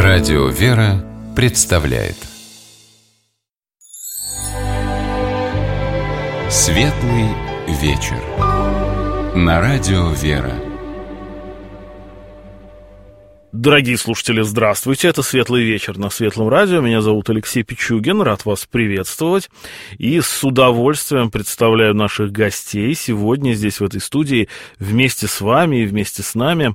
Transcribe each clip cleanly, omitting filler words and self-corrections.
Радио «Вера» представляет Светлый вечер на Радио «Вера». Дорогие слушатели, здравствуйте, это «Светлый вечер» на Светлом радио. Меня зовут Алексей Пичугин, рад вас приветствовать. И с удовольствием представляю наших гостей. Сегодня здесь, в этой студии, вместе с вами и вместе с нами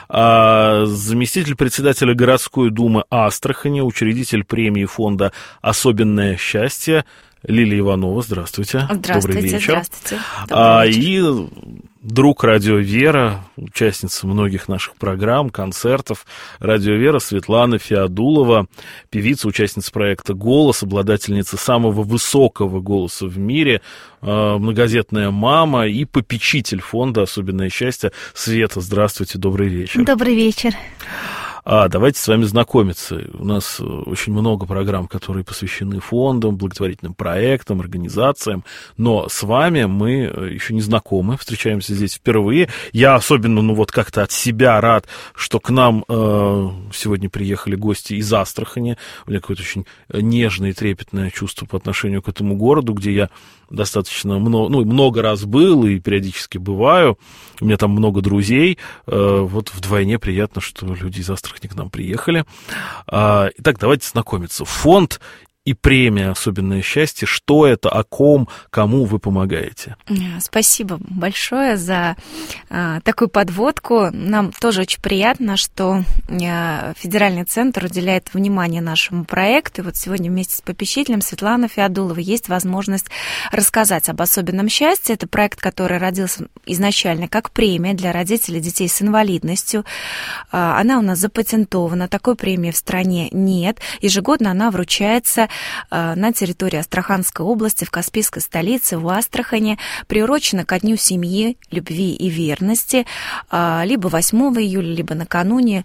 заместитель председателя городской думы Астрахани, учредитель премии фонда «Особенное счастье» Лилия Иванова. Здравствуйте. Здравствуйте. Добрый вечер. Здравствуйте. Добрый вечер. И друг Радио «Вера», участница многих наших программ, концертов Радио «Вера» Светлана Феодулова, певица, участница проекта «Голос», обладательница самого высокого голоса в мире, многодетная мама и попечитель фонда «Особенное счастье». Света, здравствуйте, добрый вечер. Добрый вечер. Давайте с вами знакомиться. У нас очень много программ, которые посвящены фондам, благотворительным проектам, организациям, но с вами мы еще не знакомы, встречаемся здесь впервые. Я особенно, как-то от себя рад, что к нам сегодня приехали гости из Астрахани. У меня какое-то очень нежное и трепетное чувство по отношению к этому городу, где я достаточно много раз был и периодически бываю. У меня там много друзей. Вот вдвойне приятно, что люди из Астрахани к нам приехали. Итак, давайте знакомиться. Фонд и премия «Особенное счастье». Что это, о ком, кому вы помогаете? Спасибо большое за такую подводку. Нам тоже очень приятно, что федеральный центр уделяет внимание нашему проекту. И вот сегодня вместе с попечителем Светланой Феодуловой есть возможность рассказать об «Особенном счастье». Это проект, который родился изначально как премия для родителей детей с инвалидностью. Она у нас запатентована. Такой премии в стране нет. Ежегодно она вручается на территории Астраханской области, в Каспийской столице, в Астрахани, приурочена ко Дню семьи, любви и верности, либо 8 июля, либо накануне,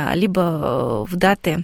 либо в даты,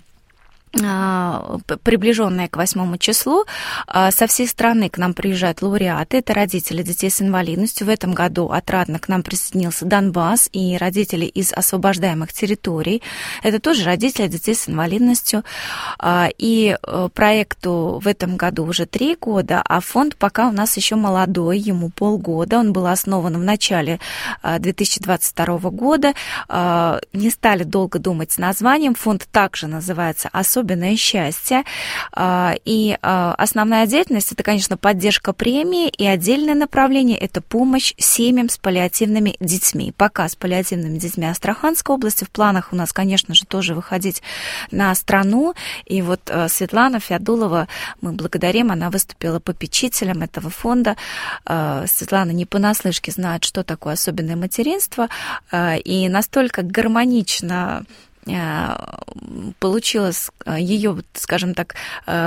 приближенные к 8 числу. Со всей страны к нам приезжают лауреаты, это родители детей с инвалидностью. В этом году отрадно к нам присоединился Донбасс и родители из освобождаемых территорий. Это тоже родители детей с инвалидностью. И проекту в этом году уже 3 года, а фонд пока у нас еще молодой, ему полгода. Он был основан в начале 2022 года. Не стали долго думать с названием. Фонд также называется «Особенное счастье». И основная деятельность – это, конечно, поддержка премии, и отдельное направление – это помощь семьям с паллиативными детьми. Пока с паллиативными детьми Астраханской области. В планах у нас, конечно же, тоже выходить на страну. И вот Светлана Феодулова, мы благодарим, она выступила попечителем этого фонда. Светлана не понаслышке знает, что такое особенное материнство, и настолько гармонично получилось ее, скажем так,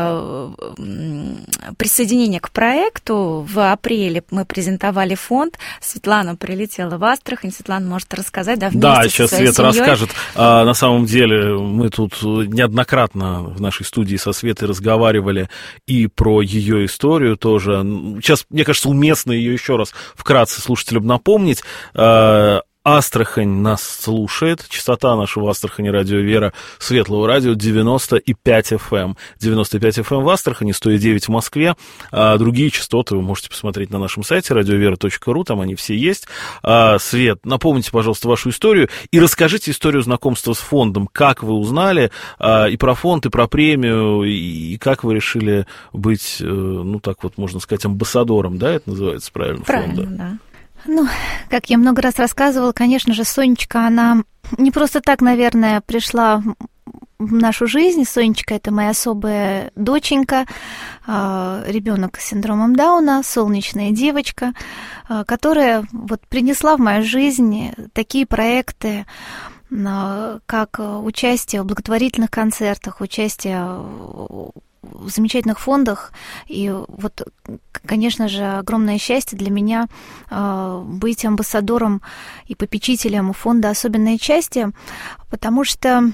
присоединение к проекту. В апреле мы презентовали фонд. Светлана прилетела в Астрахань. Светлана может рассказать, вместе Да, сейчас со своей Света семьей расскажет. На самом деле мы тут неоднократно в нашей студии со Светой разговаривали и про ее историю тоже. Сейчас, мне кажется, уместно ее еще раз вкратце слушателям напомнить. Астрахань нас слушает. Частота нашего Астрахани Радио «Вера» Светлого радио 95 FM. 95 FM в Астрахани, 109 в Москве. Другие частоты вы можете посмотреть на нашем сайте radiovera.ru, там они все есть. Свет, напомните, пожалуйста, вашу историю и расскажите историю знакомства с фондом. Как вы узнали и про фонд, и про премию, и как вы решили быть, можно сказать, амбассадором, да, это называется правильно, Правильно, фонда? да. Как я много раз рассказывала, конечно же, Сонечка, она не просто так, наверное, пришла в нашу жизнь. Сонечка – это моя особая доченька, ребенок с синдромом Дауна, солнечная девочка, которая принесла в мою жизнь такие проекты, как участие в благотворительных концертах, участие в замечательных фондах. И конечно же, огромное счастье для меня быть амбассадором и попечителем фонда «Особенное счастье», потому что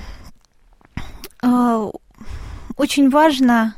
очень важно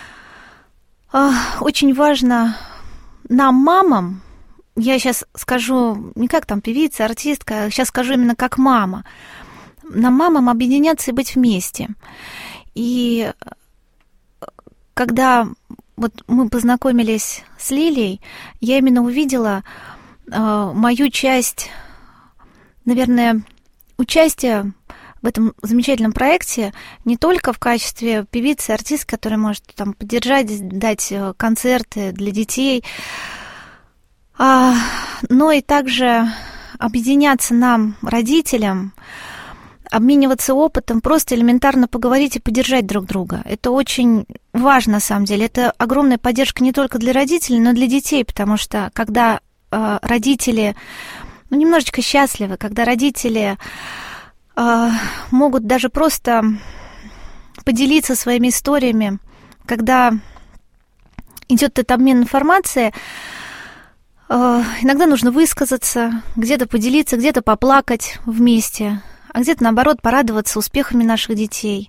нам, мамам, я сейчас скажу не как там певица, артистка, сейчас скажу именно как мама, нам, мамам, объединяться и быть вместе. И когда вот мы познакомились с Лилией, я именно увидела мою часть, наверное, участия в этом замечательном проекте не только в качестве певицы, артистки, которая может там поддержать, дать концерты для детей, но и также объединяться нам, родителям, обмениваться опытом, просто элементарно поговорить и поддержать друг друга. Это очень важно, на самом деле. Это огромная поддержка не только для родителей, но и для детей, потому что когда родители немножечко счастливы, когда родители могут даже просто поделиться своими историями, когда идет этот обмен информацией, иногда нужно высказаться, где-то поделиться, где-то поплакать вместе, а где-то, наоборот, порадоваться успехами наших детей,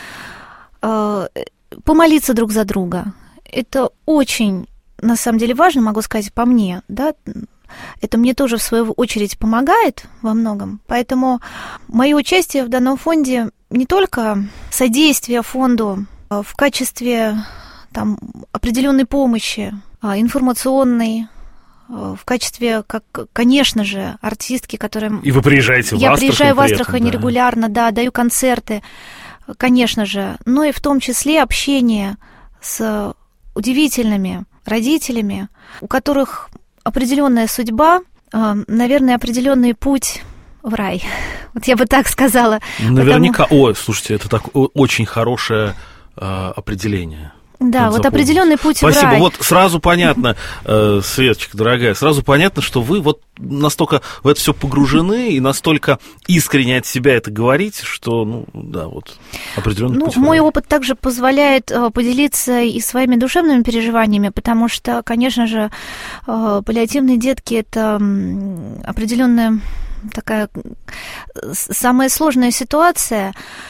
помолиться друг за друга. Это очень, на самом деле, важно, могу сказать, по мне, да. Это мне тоже, в свою очередь, помогает во многом. Поэтому мое участие в данном фонде не только содействие фонду в качестве там, определенной помощи, информационной, в качестве, как, конечно же, артистки, которая... И вы приезжаете в Астрахань? Я приезжаю в Астрахань регулярно, да, даю концерты, конечно же, но и в том числе общение с удивительными родителями, у которых определенная судьба, наверное, определенный путь в рай. Вот я бы так сказала. Наверняка. Ой, слушайте, это так очень хорошее определение. Да, вот определенный путь в рай. Спасибо. Вот сразу понятно, Светочка, дорогая, сразу понятно, что вы вот настолько в это все погружены и настолько искренне от себя это говорите, что, ну, да, вот определенный путь в рай. Мой опыт также позволяет поделиться и своими душевными переживаниями, потому что, конечно же, паллиативные детки – это определенная такая самая сложная ситуация.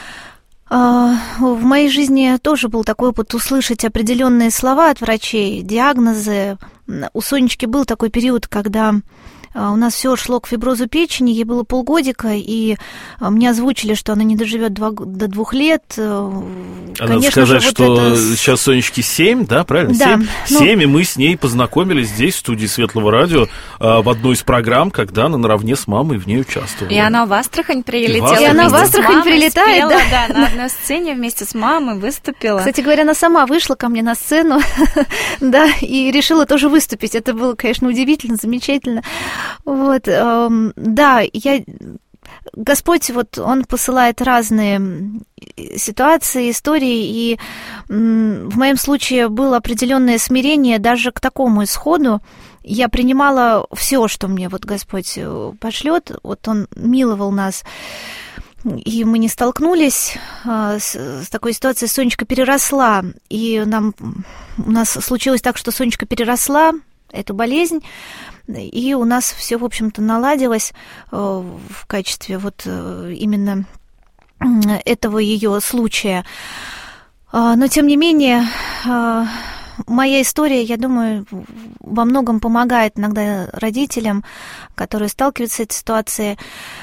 В моей жизни тоже был такой опыт услышать определенные слова от врачей, диагнозы. У Сонечки был такой период, когда у нас все шло к фиброзу печени, ей было полгодика, и мне озвучили, что она не доживет до 2 лет. Надо сказать, вот что сейчас Сонечке 7, да, правильно? Да. 7, и мы с ней познакомились здесь, в студии Светлого радио, в одной из программ, когда она наравне с мамой в ней участвовала. И она в Астрахань прилетела. И она в Астрахань прилетает, спела, да, на одной сцене вместе с мамой выступила. Кстати говоря, она сама вышла ко мне на сцену, да, и решила тоже выступить. Это было, конечно, удивительно, замечательно. Вот, да, Господь, вот, Он посылает разные ситуации, истории, и в моем случае было определенное смирение даже к такому исходу. Я принимала все, что мне вот Господь пошлет, вот Он миловал нас, и мы не столкнулись с такой ситуацией. Сонечка переросла, и у нас случилось так, что Сонечка переросла эту болезнь, и у нас все, в общем-то, наладилось в качестве вот именно этого ее случая. Но, тем не менее, моя история, я думаю, во многом помогает иногда родителям, которые сталкиваются с этой ситуацией.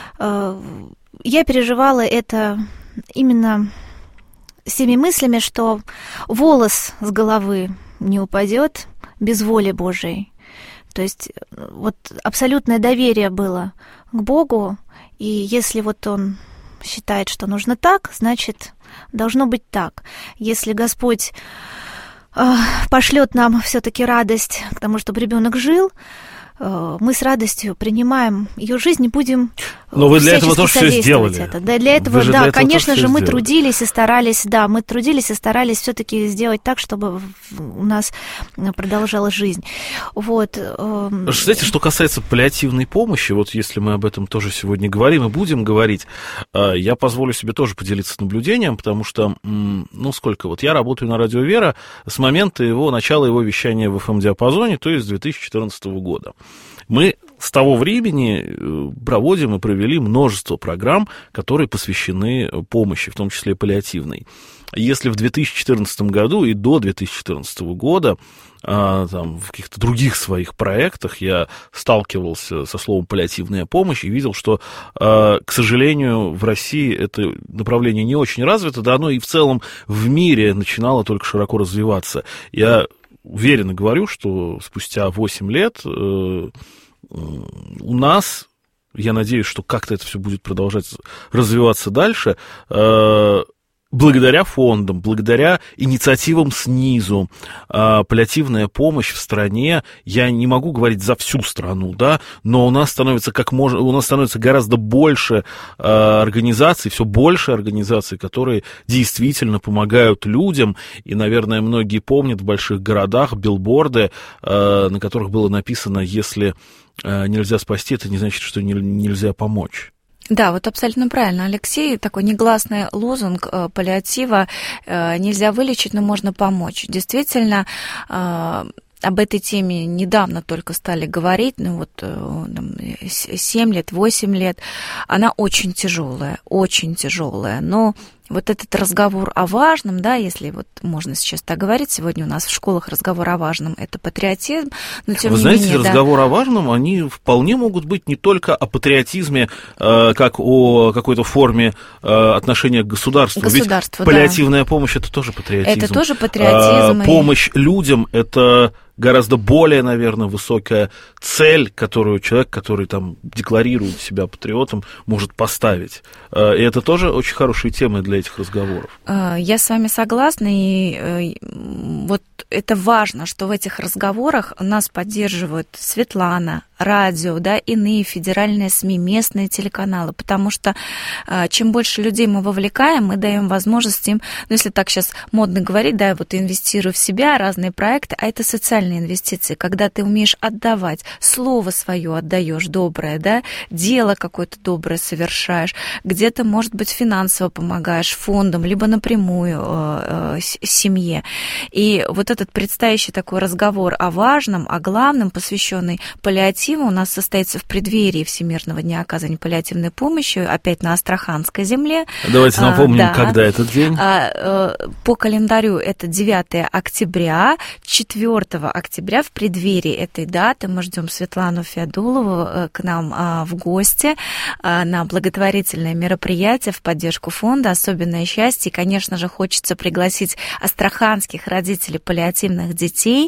Я переживала это именно с теми мыслями, что волос с головы не упадет без воли Божией. То есть вот абсолютное доверие было к Богу, и если вот Он считает, что нужно так, значит, должно быть так. Если Господь пошлет нам все-таки радость к тому, чтобы ребенок жил, мы с радостью принимаем ее жизнь и будем Но вы для этого тоже все сделали. Это. Да, для этого, да, конечно же, мы трудились и старались, все-таки сделать так, чтобы у нас продолжалась жизнь. Вот. Знаете, что касается паллиативной помощи, вот если мы об этом тоже сегодня говорим и будем говорить, я позволю себе тоже поделиться наблюдением, потому что, вот я работаю на радио «Вера» с момента начала его вещания в FM-диапазоне, то есть с 2014 года. Мы с того времени проводим и провели множество программ, которые посвящены помощи, в том числе паллиативной. Если в 2014 году и до 2014 года там, в каких-то других своих проектах я сталкивался со словом «паллиативная помощь» и видел, что, к сожалению, в России это направление не очень развито, да оно и в целом в мире начинало только широко развиваться. Я уверенно говорю, что спустя 8 лет у нас, я надеюсь, что как-то это все будет продолжать развиваться дальше, благодаря фондам, благодаря инициативам снизу, паллиативная помощь в стране, я не могу говорить за всю страну, да, но у нас становится гораздо больше организаций, все больше организаций, которые действительно помогают людям, и, наверное, многие помнят в больших городах билборды, на которых было написано: если нельзя спасти, это не значит, что нельзя помочь. Да, вот абсолютно правильно, Алексей. Такой негласный лозунг паллиатива: нельзя вылечить, но можно помочь. Действительно, об этой теме недавно только стали говорить, 7 лет, 8 лет. Она очень тяжелая, но вот этот разговор о важном, да, если вот можно сейчас так говорить, сегодня у нас в школах разговор о важном — это патриотизм, но тем не менее... Вы знаете, разговор о важном, они вполне могут быть не только о патриотизме, как о какой-то форме отношения к государству. Ведь паллиативная помощь — это тоже патриотизм. Это тоже патриотизм. Помощь людям — это гораздо более, наверное, высокая цель, которую человек, который там декларирует себя патриотом, может поставить. И это тоже очень хорошие темы для этих разговоров. Я с вами согласна, и вот это важно, что в этих разговорах нас поддерживают Светлана, радио, да, иные федеральные СМИ, местные телеканалы, потому что чем больше людей мы вовлекаем, мы даем возможность им, если так сейчас модно говорить, да, вот инвестирую в себя, разные проекты, а это социальные инвестиции, когда ты умеешь отдавать, слово свое отдаешь доброе, да, дело какое-то доброе совершаешь, где-то, может быть, финансово помогаешь фондам, либо напрямую семье. И вот этот предстоящий такой разговор о важном, о главном, посвященный паллиативу, у нас состоится в преддверии Всемирного дня оказания паллиативной помощи, опять на Астраханской земле. Давайте напомним, когда этот день. По календарю это 9 октября, 4 октября в преддверии этой даты мы ждем Светлану Феодулову к нам в гости на благотворительное мероприятие в поддержку фонда «Особенное счастье». И, конечно же, хочется пригласить астраханских родителей паллиативных детей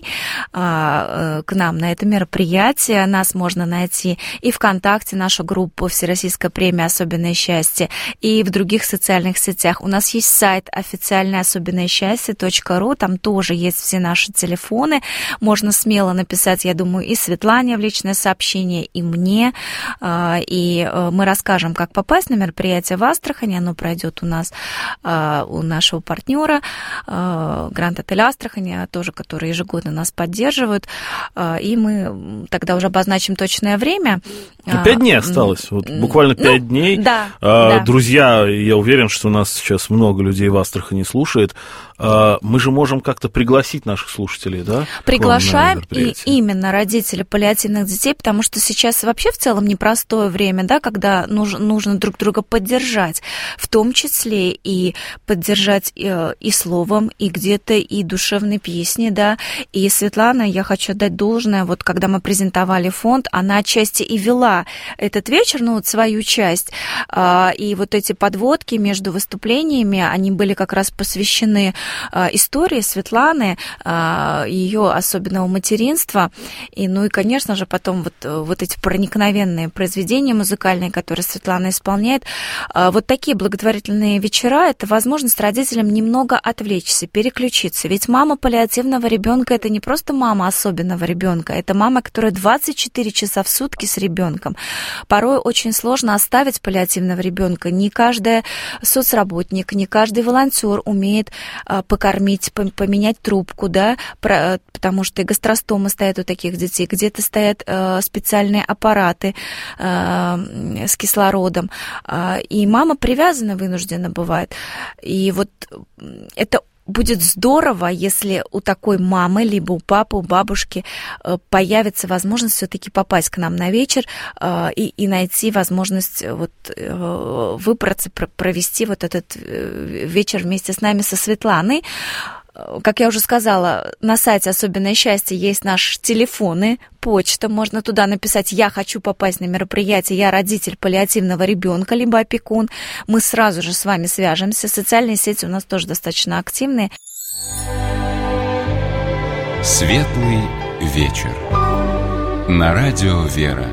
к нам на это мероприятие. Нас можно найти и ВКонтакте, нашу группу «Всероссийская премия «Особенное счастье», и в других социальных сетях. У нас есть сайт официальный особенноесчастье.ру, там тоже есть все наши телефоны. Можно смело написать, я думаю, и Светлане в личное сообщение, и мне. И мы расскажем, как попасть на мероприятие в Астрахани. Оно пройдет у нас, у нашего партнера Гранд-отель Астрахани, тоже, который ежегодно нас поддерживают. И мы тогда уже обозначим точное время. 5 дней осталось, вот буквально 5 дней. Да. Друзья, я уверен, что нас сейчас много людей в Астрахани слушает. Мы же можем как-то пригласить наших слушателей, да? Приглашаем, и именно родителей паллиативных детей, потому что сейчас вообще в целом непростое время, да, когда нужно друг друга поддержать, в том числе и поддержать и словом, и где-то и душевной песней, да. И Светлана, я хочу отдать должное, вот когда мы презентовали фонд, она отчасти и вела этот вечер, свою часть, и вот эти подводки между выступлениями, они были как раз посвящены истории Светланы, ее особенного материнства, и, и, конечно же, потом вот эти проникновенные произведения музыкальные, которые Светлана исполняет. Вот такие благотворительные вечера — это возможность родителям немного отвлечься, переключиться. Ведь мама паллиативного ребенка — это не просто мама особенного ребенка, это мама, которая 24 часа в сутки с ребенком. Порой очень сложно оставить паллиативного ребенка. Не каждый соцработник, не каждый волонтер умеет покормить, поменять трубку, да, потому что и гастростомы стоят у таких детей, где-то стоят специальные аппараты с кислородом, и мама привязана, вынуждена бывает. И вот это будет здорово, если у такой мамы, либо у папы, у бабушки появится возможность все-таки попасть к нам на вечер и найти возможность вот выбраться, провести вот этот вечер вместе с нами, со Светланой. Как я уже сказала, на сайте «Особенное счастье» есть наши телефоны, почта, можно туда написать «Я хочу попасть на мероприятие, я родитель паллиативного ребенка, либо опекун». Мы сразу же с вами свяжемся. Социальные сети у нас тоже достаточно активные. Светлый вечер. На радио «Вера».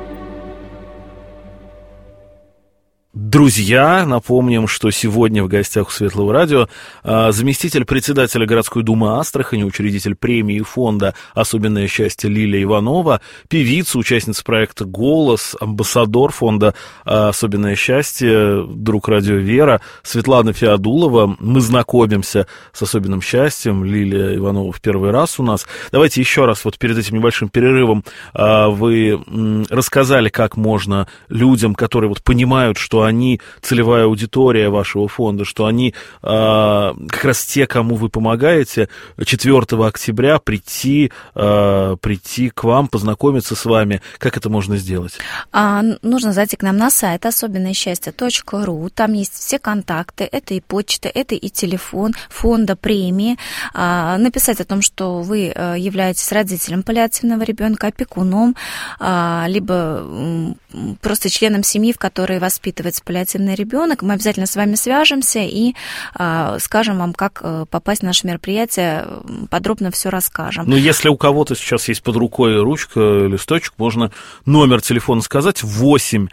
Друзья, напомним, что сегодня в гостях у Светлого радио заместитель председателя городской думы Астрахани, учредитель премии фонда «Особенное счастье» Лилия Иванова, певица, участница проекта «Голос», амбассадор фонда «Особенное счастье», друг радио «Вера» Светлана Феодулова. Мы знакомимся с «Особенным счастьем». Лилия Иванова в первый раз у нас. Давайте еще раз, вот перед этим небольшим перерывом, вы рассказали, как можно людям, которые вот понимают, что они целевая аудитория вашего фонда, что они как раз те, кому вы помогаете, 4 октября прийти к вам, познакомиться с вами. Как это можно сделать? Нужно зайти к нам на сайт особенноесчастье.ру. Там есть все контакты. Это и почта, это и телефон фонда премии. Написать о том, что вы являетесь родителем паллиативного ребенка, опекуном, либо просто членом семьи, в которой воспитывается паллиативный ребенок. Мы обязательно с вами свяжемся и скажем вам, как попасть на наше мероприятие, подробно все расскажем. Ну, если у кого-то сейчас есть под рукой ручка, листочек, можно номер телефона сказать: 8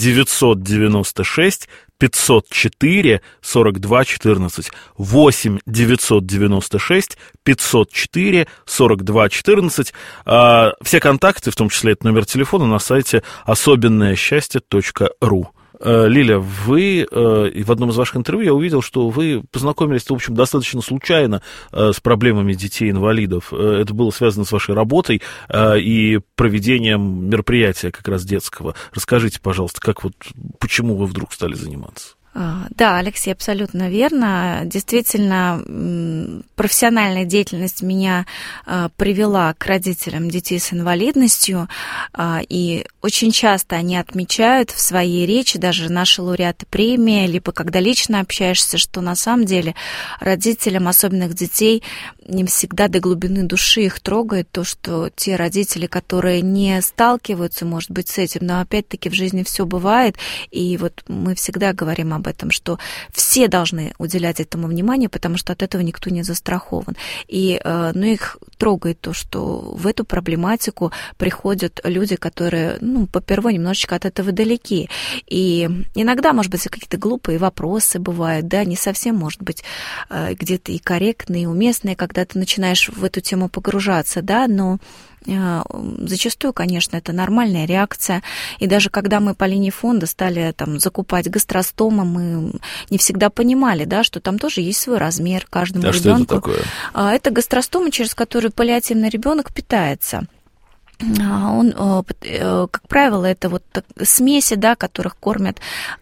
996 504 42 14. 8 996 504 42 14. Все контакты, в том числе это номер телефона, на сайте особенноесчастье.ру. Лиля, вы в одном из ваших интервью я увидел, что вы познакомились, в общем, достаточно случайно с проблемами детей-инвалидов. Это было связано с вашей работой и проведением мероприятия как раз детского. Расскажите, пожалуйста, почему вы вдруг стали заниматься? Да, Алексей, абсолютно верно. Действительно, профессиональная деятельность меня привела к родителям детей с инвалидностью, и очень часто они отмечают в своей речи, даже наши лауреаты премии, либо когда лично общаешься, что на самом деле родителям особенных детей не всегда до глубины души их трогает то, что те родители, которые не сталкиваются, может быть, с этим, но опять-таки в жизни все бывает, и вот мы всегда говорим об этом, что все должны уделять этому внимание, потому что от этого никто не застрахован. И их трогает то, что в эту проблематику приходят люди, которые, попервой немножечко от этого далеки. И иногда, может быть, какие-то глупые вопросы бывают, да, не совсем, может быть, где-то и корректные, и уместные, когда ты начинаешь в эту тему погружаться, да, но зачастую, конечно, это нормальная реакция. И даже когда мы по линии фонда стали закупать гастростомы, мы не всегда понимали, да, что там тоже есть свой размер каждому ребенку. Что это такое? Это гастростомы, через которые паллиативный ребенок питается. Он, как правило, это вот смеси, да, которыми кормят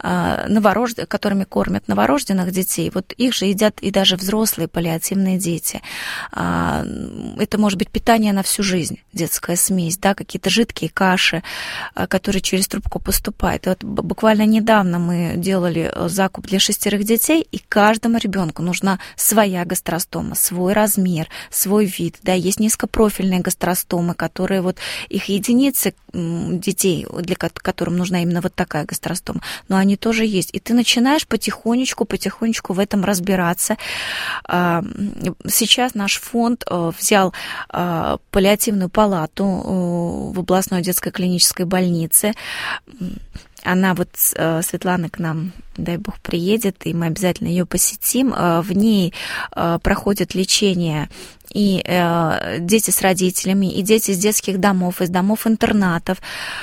новорожденных детей. Вот их же едят и даже взрослые паллиативные дети. Это может быть питание на всю жизнь, детская смесь, да, какие-то жидкие каши, которые через трубку поступают. И вот буквально недавно мы делали закуп для 6 детей, и каждому ребенку нужна своя гастростома, свой размер, свой вид. Да, есть низкопрофильные гастростомы, которые вот их единицы детей, для которым нужна именно вот такая гастростома, но они тоже есть. И ты начинаешь потихонечку в этом разбираться. Сейчас наш фонд взял паллиативную палату в областной детской клинической больнице. Она вот, Светлана, к нам, дай бог, приедет, и мы обязательно ее посетим. В ней проходит лечение и дети с родителями, и дети из детских домов, из домов-интернатов.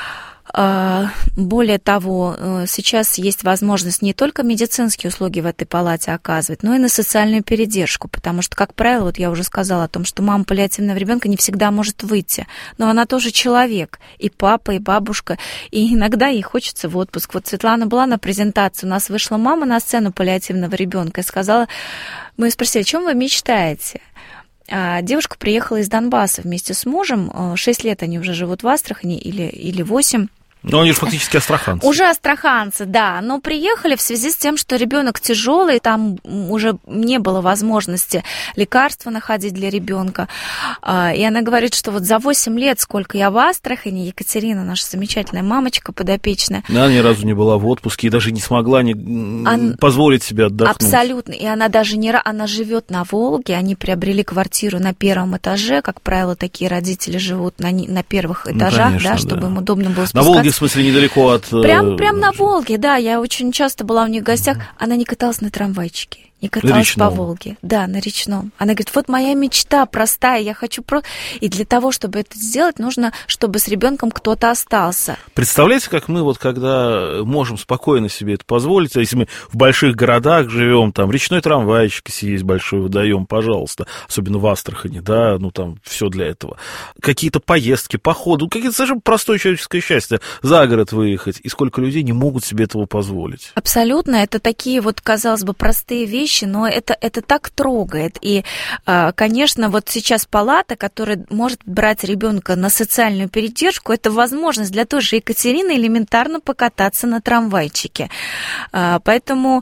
Более того, сейчас есть возможность не только медицинские услуги в этой палате оказывать, но и на социальную передержку, потому что, как правило, вот я уже сказала о том, что мама паллиативного ребенка не всегда может выйти, но она тоже человек, и папа, и бабушка, и иногда ей хочется в отпуск. Вот Светлана была на презентации, у нас вышла мама на сцену паллиативного ребенка и сказала, мы ее спросили, о чем вы мечтаете? Девушка приехала из Донбасса вместе с мужем, 6 лет они уже живут в Астрахани или 8. Но они же фактически астраханцы. Уже астраханцы, да, но приехали в связи с тем, что ребенок тяжелый, там уже не было возможности лекарства находить для ребенка. И она говорит, что вот за 8 лет, сколько я в Астрахани, Екатерина, наша замечательная мамочка подопечная. Она ни разу не была в отпуске и даже не смогла позволить себе отдохнуть. Абсолютно. И она даже она живет на Волге, они приобрели квартиру на 1-м этаже, как правило, такие родители живут на первых этажах, конечно, да, чтобы им удобно было спускаться. На Волге, в смысле, недалеко от... Прям на Волге, да, я очень часто была у них в гостях. Она не каталась на трамвайчике, не каталась по Волге. Да, на речном. Она говорит, вот моя мечта простая, я хочу... И для того, чтобы это сделать, нужно, чтобы с ребенком кто-то остался. Представляете, как мы вот когда можем спокойно себе это позволить, если мы в больших городах живем, там речной трамвайчик, если есть большой водоем, пожалуйста, особенно в Астрахани, да, ну там все для этого. Какие-то поездки, походы, какие-то совершенно простое человеческое счастье, за город выехать, и сколько людей не могут себе этого позволить. Абсолютно, это такие вот, казалось бы, простые вещи, но это так трогает. И, конечно, вот сейчас палата, которая может брать ребенка на социальную передержку, это возможность для той же Екатерины элементарно покататься на трамвайчике. Поэтому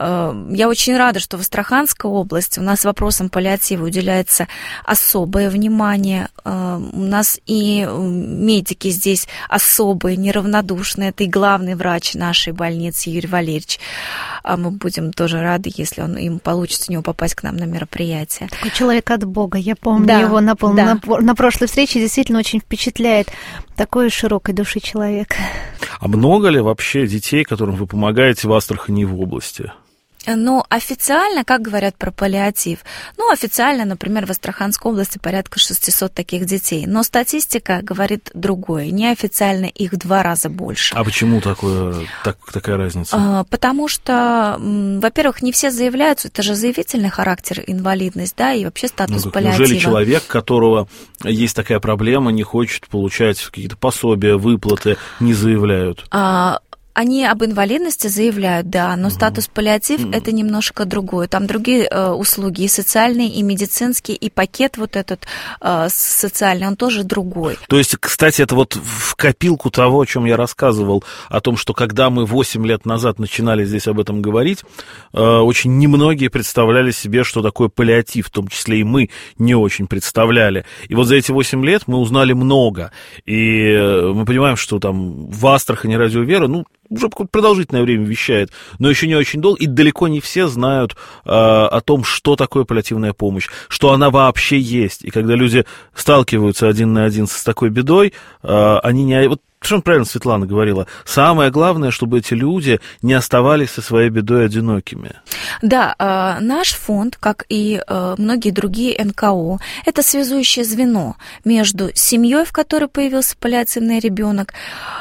я очень рада, что в Астраханской области у нас вопросам паллиатива уделяется особое внимание. У нас и медики здесь особые, неравнодушные. Это и главный врач нашей больницы Юрий Валерьевич. Мы будем тоже рады, если им получится у него попасть к нам на мероприятие. Такой человек от Бога. Я помню его на прошлой встрече. Действительно очень впечатляет. Такой широкой души человек. А много ли вообще детей, которым вы помогаете в Астрахани и в области? Но официально, как говорят про паллиатив? Ну, официально, например, в Астраханской области порядка 600 таких детей. Но статистика говорит другое. Неофициально их в 2 раза больше. А почему такая разница? Потому что, во-первых, не все заявляются. Это же заявительный характер инвалидность, да, и вообще статус паллиатива. Неужели человек, у которого есть такая проблема, не хочет получать какие-то пособия, выплаты, не заявляют? Они об инвалидности заявляют, да, но статус паллиатив – это немножко другое. Там другие услуги, и социальные, и медицинские, и пакет вот этот социальный, он тоже другой. То есть, кстати, это вот в копилку того, о чем я рассказывал, о том, что когда мы 8 лет назад начинали здесь об этом говорить, очень немногие представляли себе, что такое паллиатив, в том числе и мы не очень представляли. И вот за эти 8 лет мы узнали много. И мы понимаем, что там в Астрахани Радио Вера, уже продолжительное время вещает, но еще не очень долго, и далеко не все знают о том, что такое паллиативная помощь, что она вообще есть. И когда люди сталкиваются один на один с такой бедой, они не... Вот совершенно правильно Светлана говорила. Самое главное, чтобы эти люди не оставались со своей бедой одинокими. Да, наш фонд, как и многие другие НКО, это связующее звено между семьей, в которой появился паллиативный ребенок,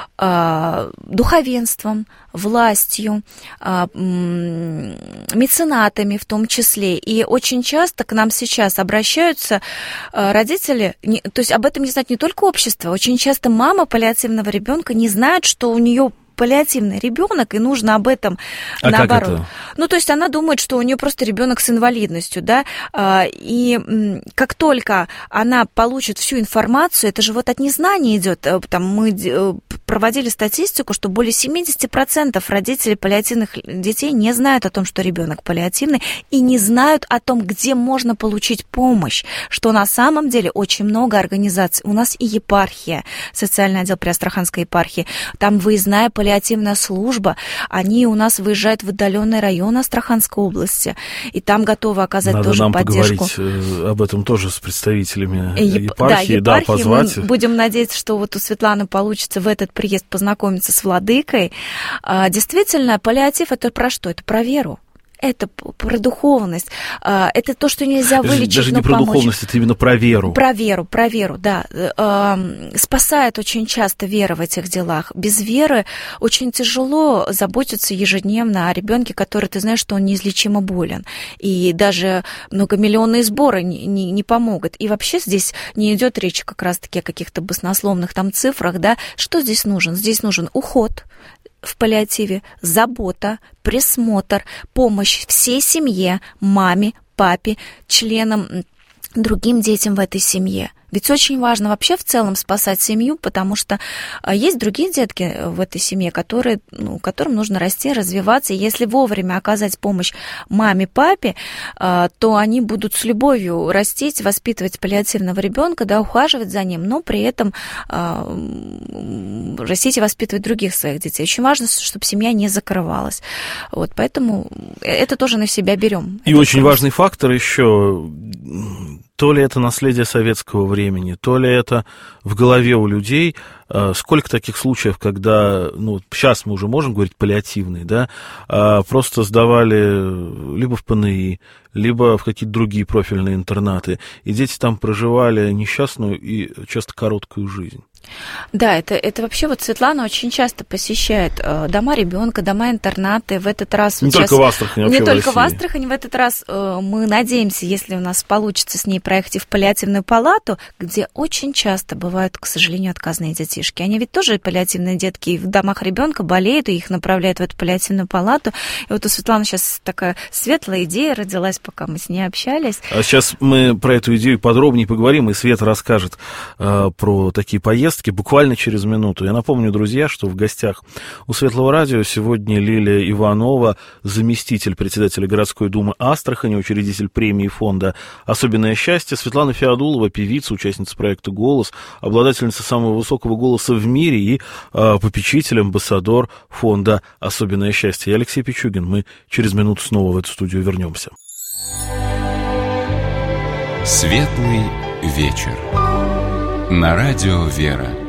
духовенством, властью, меценатами в том числе. И очень часто к нам сейчас обращаются родители, то есть об этом не знает не только общество, очень часто мама паллиативного ребенка не знает, что у нее паллиативный ребенок, и нужно об этом наоборот. Как это? Ну, то есть она думает, что у нее просто ребенок с инвалидностью, да, и как только она получит всю информацию, это же вот от незнания идет. Там мы проводили статистику, что более 70% родителей паллиативных детей не знают о том, что ребенок паллиативный, и не знают о том, где можно получить помощь, что на самом деле очень много организаций. У нас и епархия, социальный отдел при Астраханской епархии, там выездная паллиативная служба, они у нас выезжают в отдаленные районы Астраханской области, и там готовы оказать Надо тоже нам поддержку. Поговорить об этом тоже с представителями епархии, да, позвать. Мы будем надеяться, что вот у Светланы получится в этот приезд познакомиться с владыкой. Действительно, паллиатив – это про что? Это про веру. это про духовность, это то, что нельзя вылечить, даже не про помочь. Духовность, это именно про веру. Про веру, да. Спасает очень часто вера в этих делах. Без веры очень тяжело заботиться ежедневно о ребенке, который, ты знаешь, что он неизлечимо болен. И даже многомиллионные сборы не помогут. И вообще здесь не идет речь как раз-таки о каких-то баснословных там цифрах, да. Что здесь нужен? Здесь нужен уход в паллиативе, забота, присмотр, помощь всей семье, маме, папе, членам, другим детям в этой семье. Ведь очень важно вообще в целом спасать семью, потому что есть другие детки в этой семье, которым нужно расти, развиваться. И если вовремя оказать помощь маме, папе, то они будут с любовью растить, воспитывать паллиативного ребенка, да, ухаживать за ним, но при этом растить и воспитывать других своих детей. Очень важно, чтобы семья не закрывалась. Вот, поэтому это тоже на себя берем. И очень важный фактор еще, то ли это наследие советского времени, то ли это в голове у людей. Сколько таких случаев, когда, сейчас мы уже можем говорить паллиативные, да, просто сдавали либо в ПНИ, либо в какие-то другие профильные интернаты, и дети там проживали несчастную и часто короткую жизнь. Да, это вообще вот Светлана очень часто посещает дома ребенка, дома-интернаты. В этот раз... Не вот только в Астрахани, вообще не в только России. в Астрахани. В этот раз мы надеемся, если у нас получится с ней проехать и в паллиативную палату, где очень часто бывают, к сожалению, отказные детишки. Они ведь тоже паллиативные детки, и в домах ребенка болеют, и их направляют в эту паллиативную палату. И вот у Светланы сейчас такая светлая идея родилась, пока мы с ней общались. А сейчас мы про эту идею подробнее поговорим, и Света расскажет про такие поездки буквально через минуту. Я напомню, друзья, что в гостях у Светлого радио сегодня Лилия Иванова, заместитель председателя городской думы Астрахани, учредитель премии фонда «Особенное счастье», Светлана Феодулова, певица, участница проекта «Голос», обладательница самого высокого голоса в мире и попечитель, амбассадор фонда «Особенное счастье». Я Алексей Пичугин. Мы через минуту снова в эту студию вернемся. Светлый вечер. На радио «Вера».